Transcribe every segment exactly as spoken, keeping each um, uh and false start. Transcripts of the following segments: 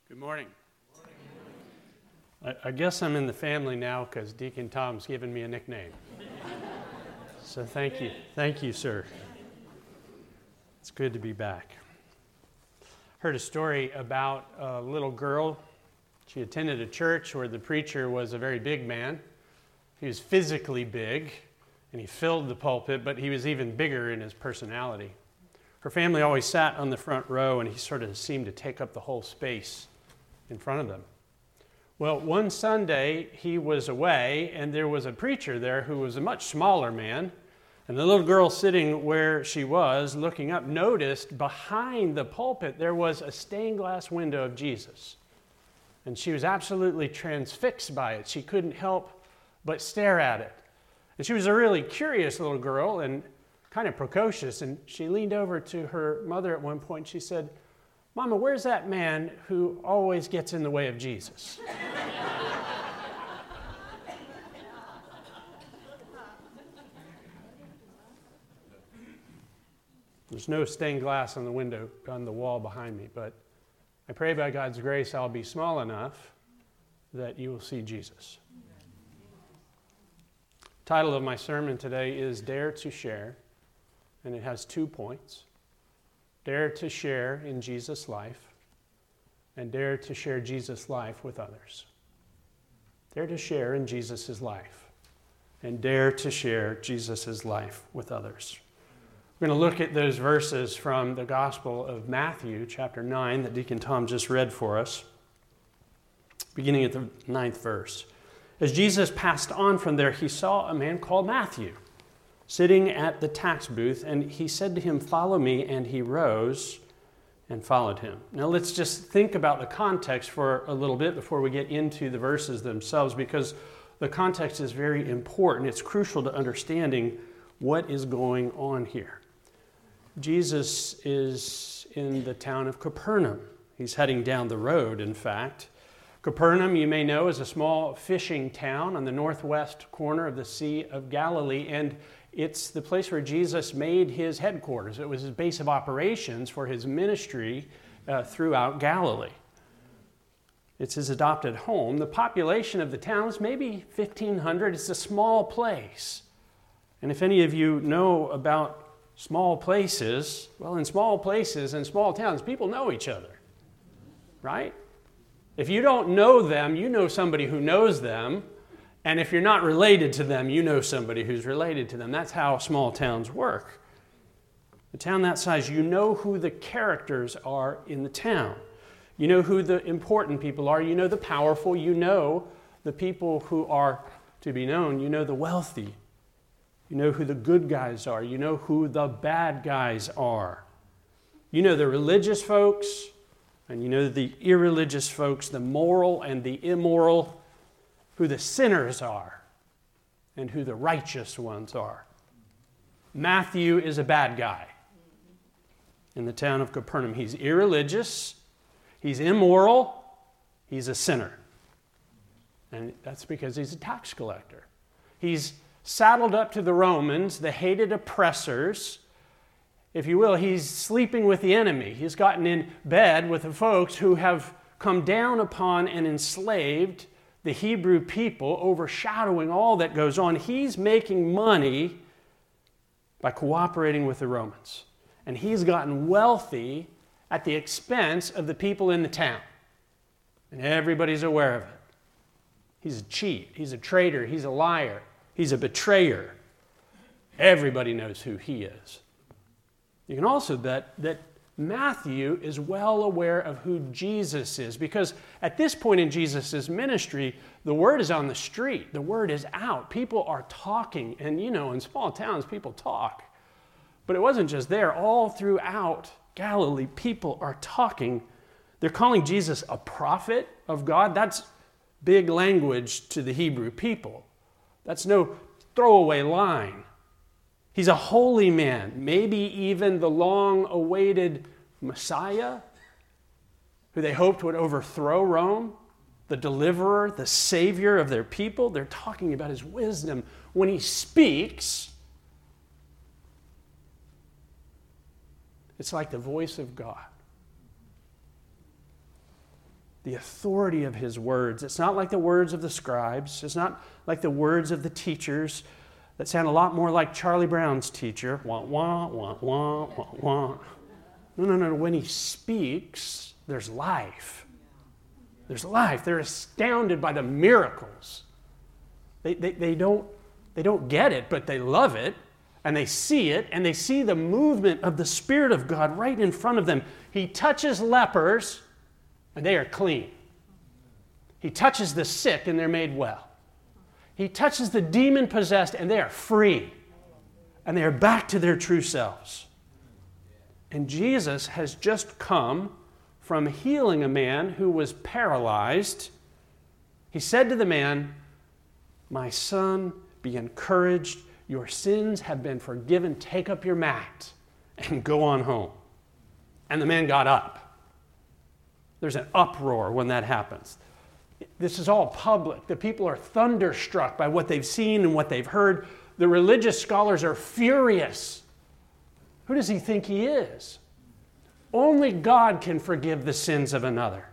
Good morning. I, I guess I'm in the family now because Deacon Tom's given me a nickname. So thank you. Thank you, sir. It's good to be back. Heard a story about a little girl. She attended a church where the preacher was a very big man. He was physically big, and he filled the pulpit, but he was even bigger in his personality. Her family always sat on the front row, and he sort of seemed to take up the whole space in front of them. Well, one Sunday, he was away, and there was a preacher there who was a much smaller man, and the little girl sitting where she was, looking up, noticed behind the pulpit there was a stained glass window of Jesus. And she was absolutely transfixed by it. She couldn't help but stare at it. And she was a really curious little girl and kind of precocious, and she leaned over to her mother at one point. She said, "Mama, where's that man who always gets in the way of Jesus?" There's no stained glass on the window, on the wall behind me, but I pray by God's grace I'll be small enough that you will see Jesus. The title of my sermon today is Dare to Share, and it has two points. Dare to share in Jesus' life, and dare to share Jesus' life with others. Dare to share in Jesus' life, and dare to share Jesus' life with others. We're going to look at those verses from the Gospel of Matthew, chapter nine, that Deacon Tom just read for us, beginning at the ninth verse. As Jesus passed on from there, he saw a man called Matthew sitting at the tax booth, and he said to him, "Follow me," and he rose and followed him. Now let's just think about the context for a little bit before we get into the verses themselves, because the context is very important. It's crucial to understanding what is going on here. Jesus is in the town of Capernaum. He's heading down the road, in fact. Capernaum, you may know, is a small fishing town on the northwest corner of the Sea of Galilee, and it's the place where Jesus made his headquarters. It was his base of operations for his ministry uh, throughout Galilee. It's his adopted home. The population of the town is maybe fifteen hundred. It's a small place. And if any of you know about small places, well, in small places and small towns, people know each other, right? If you don't know them, you know somebody who knows them. And if you're not related to them, you know somebody who's related to them. That's how small towns work. A town that size, you know who the characters are in the town. You know who the important people are. You know the powerful. You know the people who are to be known. You know the wealthy. You know who the good guys are. You know who the bad guys are. You know the religious folks, and you know the irreligious folks, the moral and the immoral, who the sinners are, and who the righteous ones are. Matthew is a bad guy in the town of Capernaum. He's irreligious, he's immoral, he's a sinner. And that's because he's a tax collector. He's saddled up to the Romans, the hated oppressors. If you will, he's sleeping with the enemy. He's gotten in bed with the folks who have come down upon and enslaved the Hebrew people, overshadowing all that goes on. He's making money by cooperating with the Romans. And he's gotten wealthy at the expense of the people in the town. And everybody's aware of it. He's a cheat. He's a traitor. He's a liar. He's a betrayer. Everybody knows who he is. You can also bet that Matthew is well aware of who Jesus is, because at this point in Jesus' ministry, the word is on the street. The word is out. People are talking. And, you know, in small towns, people talk. But it wasn't just there. All throughout Galilee, people are talking. They're calling Jesus a prophet of God. That's big language to the Hebrew people. That's no throwaway line. He's a holy man, maybe even the long-awaited Messiah, who they hoped would overthrow Rome, the deliverer, the savior of their people. They're talking about his wisdom. When he speaks, it's like the voice of God. the authority of his words. It's not like the words of the scribes. It's not like the words of the teachers that sound a lot more like Charlie Brown's teacher. Wah, wah, wah, wah, wah, wah. No, no, no. When he speaks, there's life. There's life. They're astounded by the miracles. They, they, they, don't, they don't get it, but they love it, and they see it, and they see the movement of the Spirit of God right in front of them. He touches lepers, and they are clean. He touches the sick, and they're made well. He touches the demon-possessed, and they are free, and they are back to their true selves. And Jesus has just come from healing a man who was paralyzed. He said to the man, "My son, be encouraged. Your sins have been forgiven. Take up your mat and go on home." And the man got up. There's an uproar when that happens. This is all public. The people are thunderstruck by what they've seen and what they've heard. The religious scholars are furious. Who does he think he is? Only God can forgive the sins of another.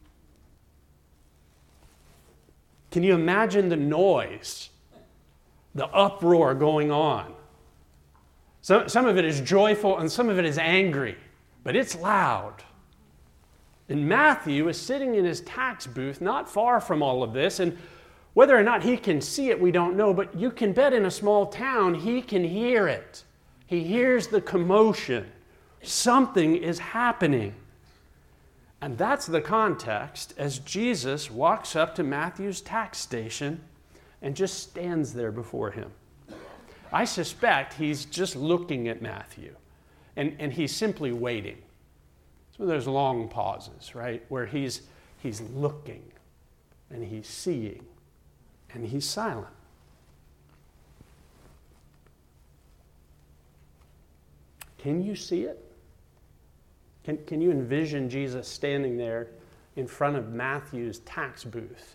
Can you imagine the noise, the uproar going on? Some, some of it is joyful and some of it is angry, but it's loud. And Matthew is sitting in his tax booth not far from all of this, and whether or not he can see it, we don't know, but you can bet in a small town he can hear it. He hears the commotion. Something is happening. And that's the context as Jesus walks up to Matthew's tax station and just stands there before him. I suspect he's just looking at Matthew, and, and he's simply waiting. So there's long pauses, right, where he's, he's looking, and he's seeing, and he's silent. Can you see it? Can, can you envision Jesus standing there in front of Matthew's tax booth?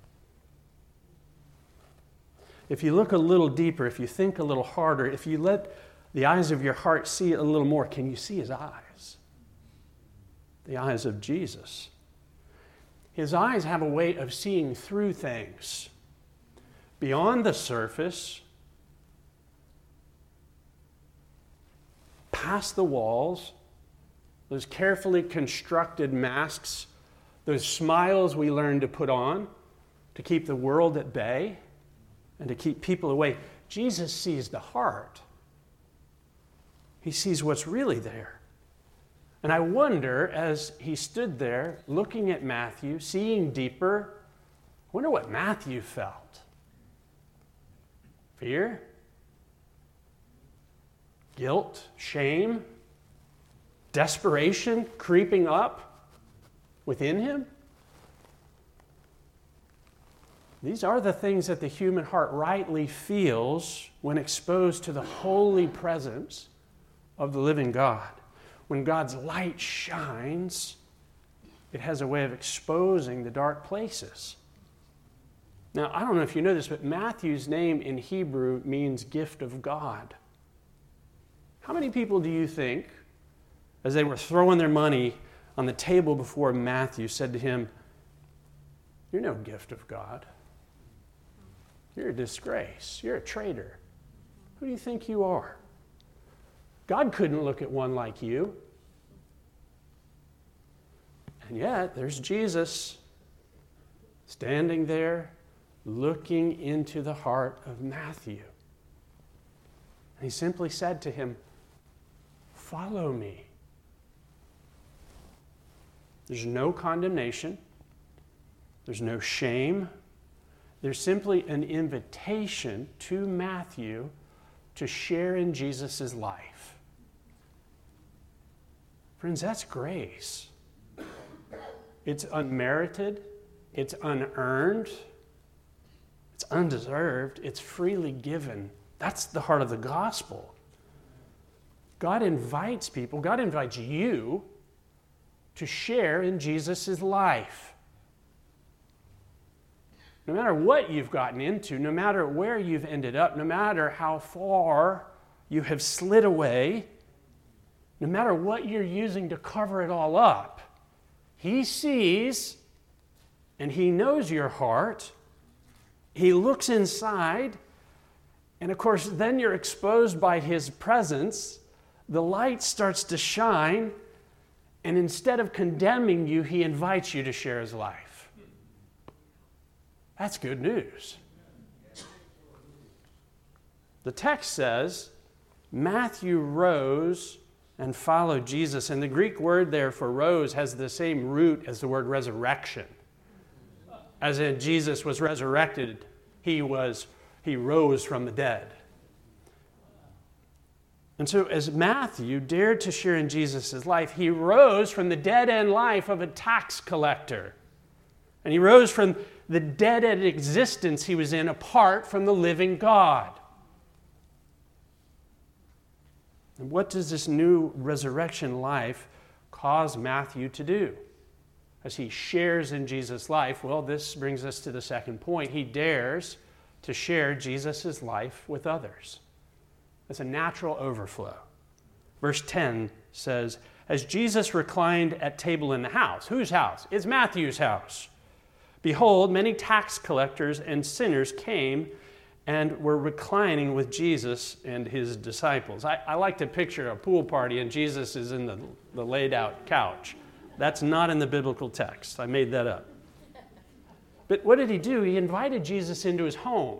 If you look a little deeper, if you think a little harder, if you let the eyes of your heart see it a little more, can you see his eyes? The eyes of Jesus. His eyes have a way of seeing through things. Beyond the surface, past the walls, those carefully constructed masks, those smiles we learn to put on to keep the world at bay and to keep people away. Jesus sees the heart. He sees what's really there. And I wonder, as he stood there looking at Matthew, seeing deeper, I wonder what Matthew felt. Fear? Guilt? Shame? Desperation creeping up within him? These are the things that the human heart rightly feels when exposed to the holy presence of the living God. When God's light shines, it has a way of exposing the dark places. Now, I don't know if you know this, but Matthew's name in Hebrew means gift of God. How many people do you think, as they were throwing their money on the table before Matthew, said to him, "You're no gift of God. You're a disgrace. You're a traitor. Who do you think you are? God couldn't look at one like you." And yet, there's Jesus standing there looking into the heart of Matthew. And he simply said to him, "Follow me." There's no condemnation. There's no shame. There's simply an invitation to Matthew to share in Jesus' life. Friends, that's grace. It's unmerited. It's unearned. It's undeserved. It's freely given. That's the heart of the gospel. God invites people, God invites you to share in Jesus' life. No matter what you've gotten into, no matter where you've ended up, no matter how far you have slid away, no matter what you're using to cover it all up, He sees and he knows your heart. He looks inside, and of course, then you're exposed by his presence. The light starts to shine, and instead of condemning you, he invites you to share his life. That's good news. The text says, Matthew rose and followed Jesus. And the Greek word there for rose has the same root as the word resurrection. As in Jesus was resurrected, he was he rose from the dead. And so as Matthew dared to share in Jesus' life, he rose from the dead-end life of a tax collector. And he rose from the dead-end existence he was in apart from the living God. And what does this new resurrection life cause Matthew to do? As he shares in Jesus' life, well, this brings us to the second point. He dares to share Jesus' life with others. It's a natural overflow. Verse ten says, as Jesus reclined at table in the house. Whose house? It's Matthew's house. Behold, many tax collectors and sinners came and were reclining with Jesus and his disciples. I, I like to picture a pool party and Jesus is in the, the laid out couch. That's not in the biblical text. I made that up. But what did he do? He invited Jesus into his home.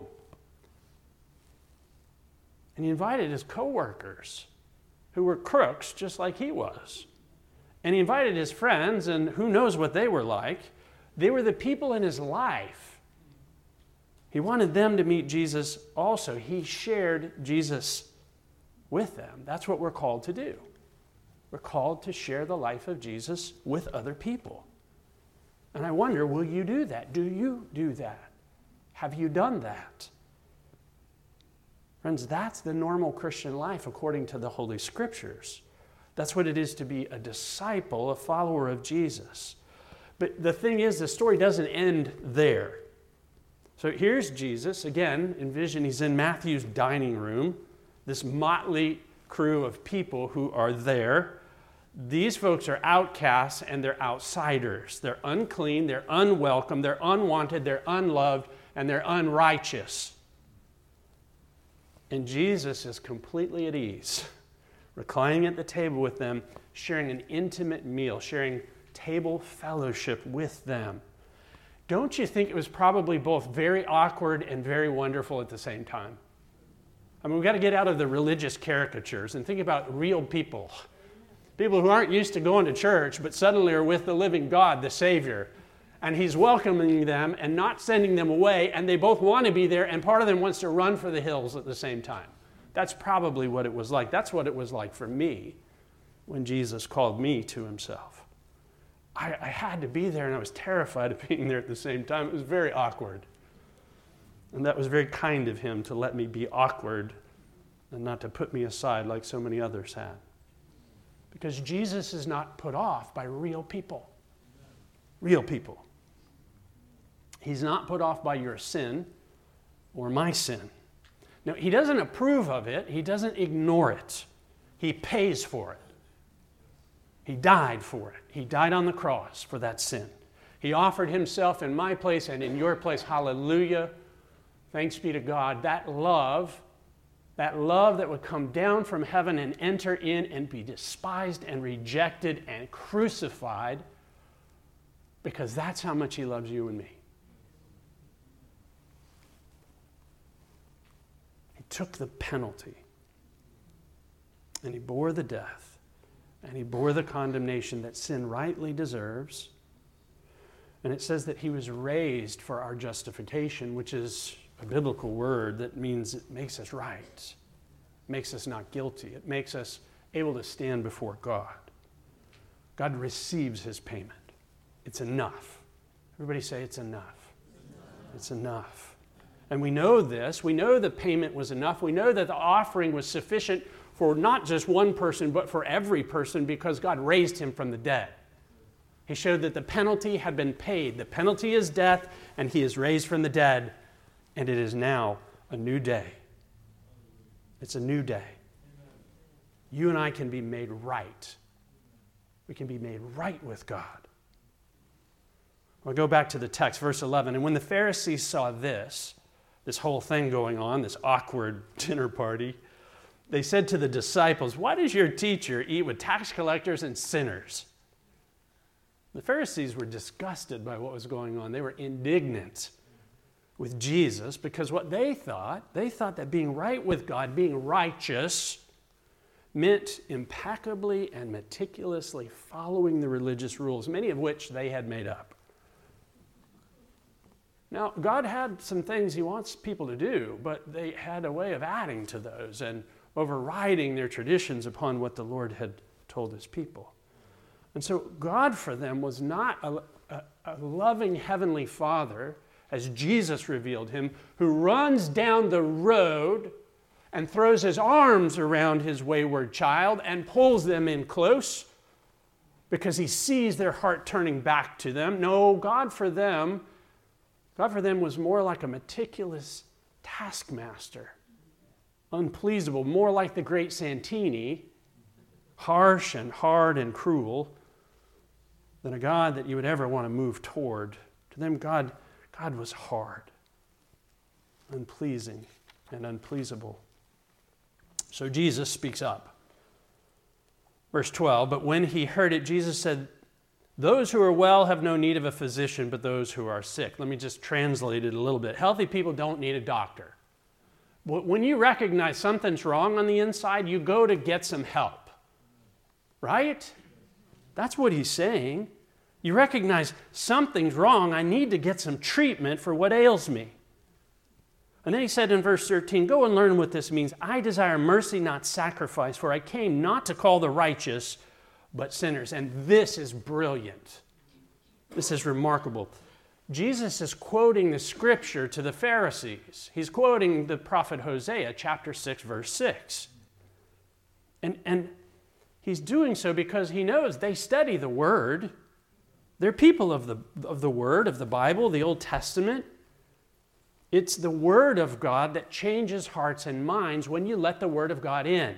And he invited his co-workers, who were crooks just like he was. And he invited his friends, and who knows what they were like. They were the people in his life. He wanted them to meet Jesus also. He shared Jesus with them. That's what we're called to do. We're called to share the life of Jesus with other people. And I wonder, will you do that? Do you do that? Have you done that? Friends, that's the normal Christian life according to the Holy Scriptures. That's what it is to be a disciple, a follower of Jesus. But the thing is, the story doesn't end there. So here's Jesus. Again, envision he's in Matthew's dining room, this motley crew of people who are there. These folks are outcasts and they're outsiders. They're unclean, they're unwelcome, they're unwanted, they're unloved, and they're unrighteous. And Jesus is completely at ease, reclining at the table with them, sharing an intimate meal, sharing table fellowship with them. Don't you think it was probably both very awkward and very wonderful at the same time? I mean, we've got to get out of the religious caricatures and think about real people. People who aren't used to going to church, but suddenly are with the living God, the Savior. And he's welcoming them and not sending them away, and they both want to be there, and part of them wants to run for the hills at the same time. That's probably what it was like. That's what it was like for me when Jesus called me to himself. I, I had to be there, and I was terrified of being there at the same time. It was very awkward. And that was very kind of him to let me be awkward and not to put me aside like so many others had. Because Jesus is not put off by real people. Real people. He's not put off by your sin or my sin. Now, he doesn't approve of it. He doesn't ignore it. He pays for it. He died for it. He died on the cross for that sin. He offered himself in my place and in your place. Hallelujah. Thanks be to God. That love, that love that would come down from heaven and enter in and be despised and rejected and crucified, because that's how much he loves you and me. He took the penalty, and he bore the death, and he bore the condemnation that sin rightly deserves. And it says that he was raised for our justification, which is a biblical word that means it makes us right, makes us not guilty. It makes us able to stand before God. God receives his payment. It's enough. Everybody say it's enough. It's enough. And we know this. We know the payment was enough. We know that the offering was sufficient for not just one person, but for every person, because God raised him from the dead. He showed that the penalty had been paid. The penalty is death, and he is raised from the dead, and it is now a new day. It's a new day. You and I can be made right. We can be made right with God. I'll go back to the text, verse eleven. And when the Pharisees saw this, this whole thing going on, this awkward dinner party, they said to the disciples, "Why does your teacher eat with tax collectors and sinners?" The Pharisees were disgusted by what was going on. They were indignant with Jesus because what they thought, they thought that being right with God, being righteous, meant impeccably and meticulously following the religious rules, many of which they had made up. Now, God had some things he wants people to do, but they had a way of adding to those and overriding their traditions upon what the Lord had told his people. And so God for them was not a, a, a loving heavenly Father, as Jesus revealed him, who runs down the road and throws his arms around his wayward child and pulls them in close because he sees their heart turning back to them. No, God for them God for them was more like a meticulous taskmaster, unpleasable, more like the great Santini, harsh and hard and cruel, than a God that you would ever want to move toward. To them, God, God was hard, unpleasing, and unpleasable. So Jesus speaks up. Verse twelve, but when he heard it, Jesus said, "Those who are well have no need of a physician, but those who are sick." Let me just translate it a little bit. Healthy people don't need a doctor. When you recognize something's wrong on the inside, you go to get some help. Right? That's what he's saying. You recognize something's wrong. I need to get some treatment for what ails me. And then he said in verse thirteen, "Go and learn what this means. I desire mercy, not sacrifice, for I came not to call the righteous, but sinners." And this is brilliant. This is remarkable. Jesus is quoting the scripture to the Pharisees. He's quoting the prophet Hosea, chapter six, verse six. And, and he's doing so because he knows they study the Word. They're people of the, of the Word, of the Bible, the Old Testament. It's the Word of God that changes hearts and minds when you let the Word of God in.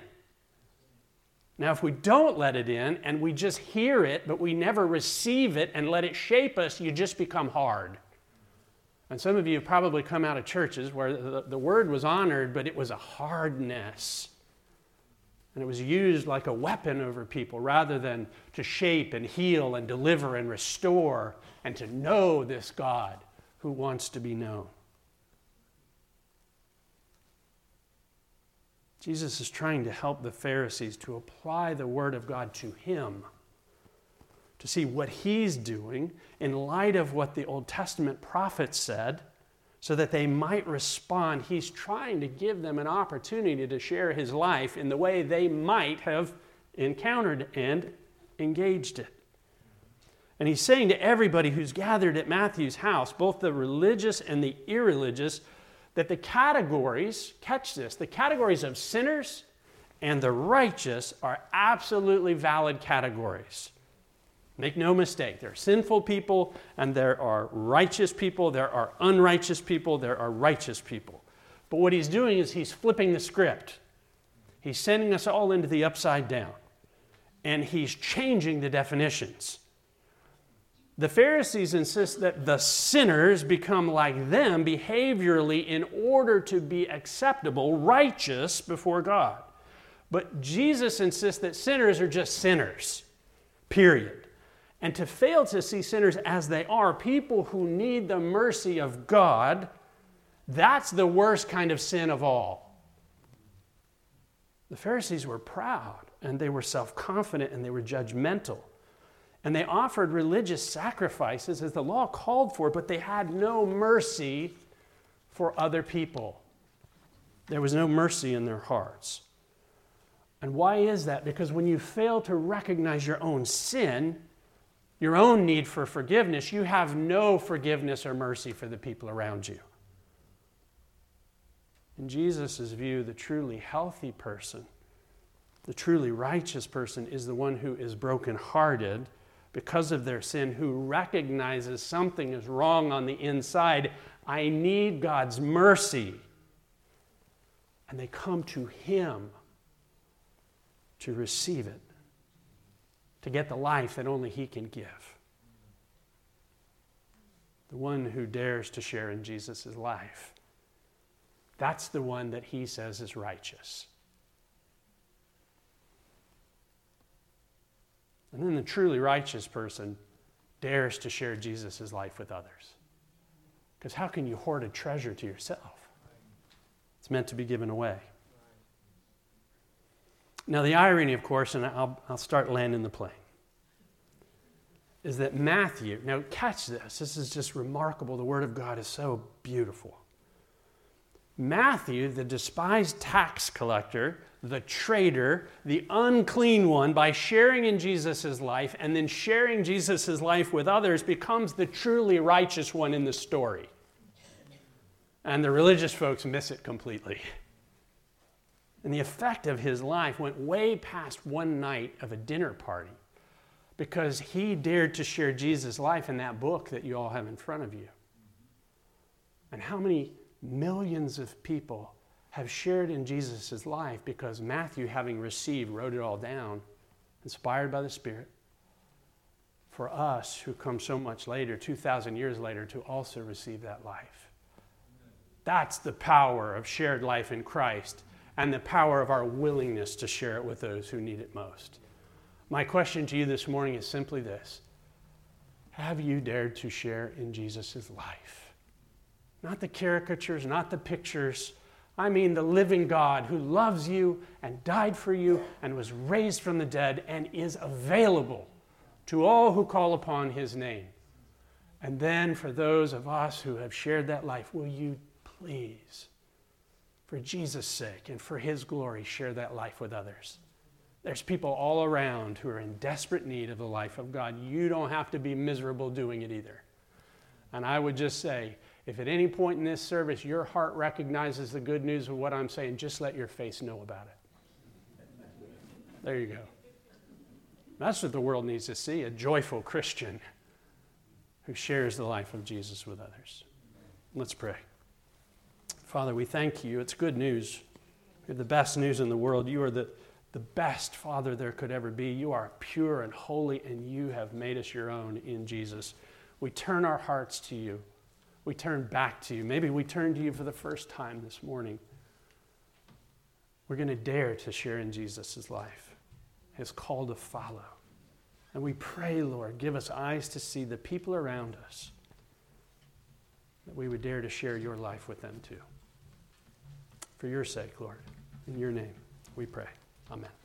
Now, if we don't let it in and we just hear it, but we never receive it and let it shape us, you just become hard. And some of you have probably come out of churches where the, the Word was honored, but it was a hardness. And it was used like a weapon over people rather than to shape and heal and deliver and restore and to know this God who wants to be known. Jesus is trying to help the Pharisees to apply the Word of God to him, to see what he's doing in light of what the Old Testament prophets said, so that they might respond. He's trying to give them an opportunity to share his life in the way they might have encountered and engaged it. And he's saying to everybody who's gathered at Matthew's house, both the religious and the irreligious, that the categories, catch this, the categories of sinners and the righteous are absolutely valid categories. Make no mistake, there are sinful people and there are righteous people, there are unrighteous people, there are righteous people. But what he's doing is he's flipping the script. He's sending us all into the upside down. And he's changing the definitions. The Pharisees insist that the sinners become like them behaviorally in order to be acceptable, righteous before God. But Jesus insists that sinners are just sinners, period. And to fail to see sinners as they are, people who need the mercy of God, that's the worst kind of sin of all. The Pharisees were proud, and they were self-confident, and they were judgmental. And they offered religious sacrifices as the law called for, but they had no mercy for other people. There was no mercy in their hearts. And why is that? Because when you fail to recognize your own sin, your own need for forgiveness, you have no forgiveness or mercy for the people around you. In Jesus' view, the truly healthy person, the truly righteous person, is the one who is brokenhearted because of their sin, who recognizes something is wrong on the inside. I need God's mercy. And they come to him to receive it, to get the life that only he can give. the one who dares to share in Jesus' life, that's the one that he says is righteous. And then the truly righteous person dares to share Jesus' life with others. Because how can you hoard a treasure to yourself? It's meant to be given away. Now the irony, of course, and I'll, I'll start landing the plane, is that Matthew, now catch this, this is just remarkable. The Word of God is so beautiful. Matthew, the despised tax collector, the traitor, the unclean one, by sharing in Jesus' life and then sharing Jesus' life with others, becomes the truly righteous one in the story. And the religious folks miss it completely. And the effect of his life went way past one night of a dinner party, because he dared to share Jesus' life in that book that you all have in front of you. And how many millions of people have shared in Jesus' life because Matthew, having received, wrote it all down, inspired by the Spirit, for us who come so much later, two thousand years later, to also receive that life. That's the power of shared life in Christ and the power of our willingness to share it with those who need it most. My question to you this morning is simply this: have you dared to share in Jesus' life? Not the caricatures, not the pictures. I mean the living God who loves you and died for you and was raised from the dead and is available to all who call upon his name. And then for those of us who have shared that life, will you please, for Jesus' sake and for his glory, share that life with others? There's people all around who are in desperate need of the life of God. You don't have to be miserable doing it either. And I would just say, if at any point in this service your heart recognizes the good news of what I'm saying, just let your face know about it. There you go. That's what the world needs to see, a joyful Christian who shares the life of Jesus with others. Let's pray. Father, we thank you. It's good news. You're the best news in the world. You are the, the best Father there could ever be. You are pure and holy, and you have made us your own in Jesus. We turn our hearts to you. We turn back to you. Maybe we turn to you for the first time this morning. We're going to dare to share in Jesus' life, his call to follow. And we pray, Lord, give us eyes to see the people around us, that we would dare to share your life with them too. For your sake, Lord, in your name, we pray. Amen.